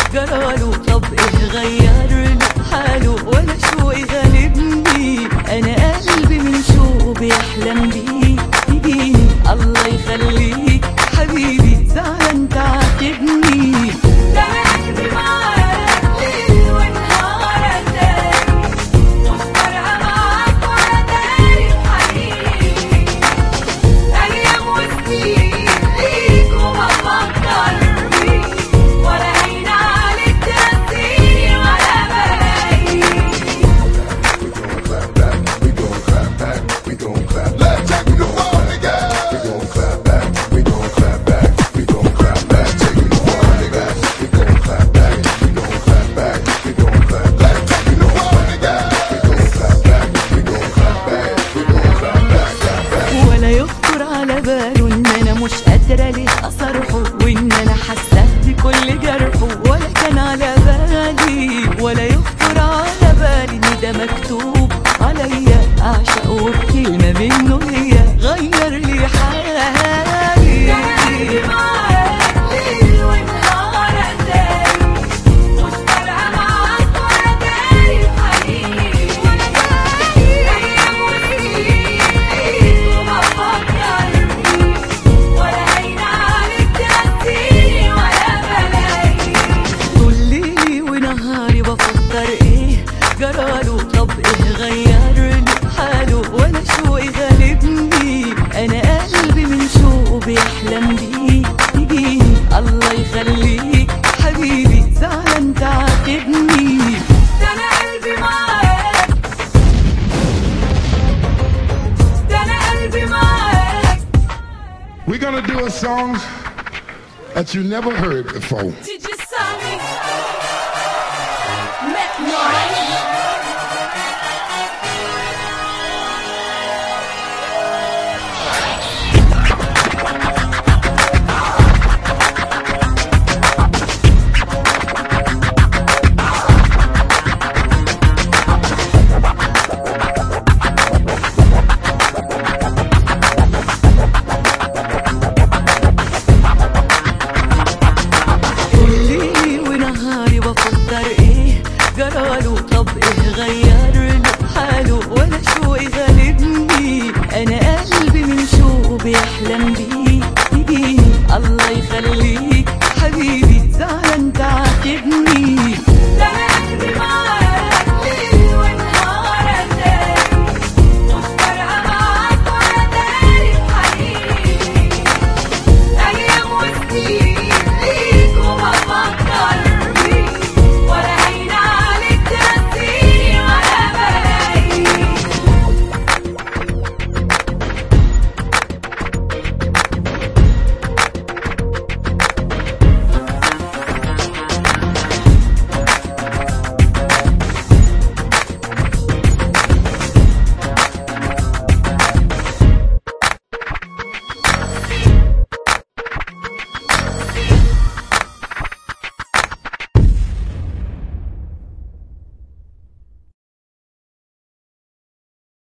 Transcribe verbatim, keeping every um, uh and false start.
جراله؟ طب ايه غير له حاله؟ ولا شوقي غالبني، انا قلبي من شوقه بيحلم بيك تجيني. الله يخليك حبيبي، زعلان تعاتبني. ده انا قلبي معاك ليل ونهار اتاري، مش فارقه معاك ولا داري بحنيني. ايام وسنين ليك وما بفكر بيك، ولا هين عليك تنسيني ولا بلاقيك. We gon' clap back, we gon' clap back, we gon' clap. Let's take the world together. We gon' clap back, we gon' clap back, we gon' clap back, taking the world together. We gon' clap back, we gon' clap back, we gon' clap back, taking the world together. We gon' clap back, we gon' clap back, we gon' clap back, clap back. ولا يخطر على باله ان انا مش قادره ليه اصرحه، وان انا حاسه بكل جرحه ولا كان على بالي. ولا يخطر على بالي ان ده مكتوب عليا اعشقه بكلمه منه هي غير لي حالي. معاك ليل ونهار اتاري، مش فارقه معاك ولا داري بحنيني. ايام وسنين ليك وما بفكر بيك، ولا هين عليك تنسيني ولا بلاقيك. طول ليلي ونهاري بفكر ايه جراله؟ طب ايه غير له حاله؟ ولا شوقي غالبني، انا قلبي من شوقه بيحلم بيك تجيني. الله يخليك حبيبي، زعلان تعاتبني. ده انا قلبي معاك، ده انا قلبي معاك. We're gonna do a song that you never heard before. Did you sign me? Met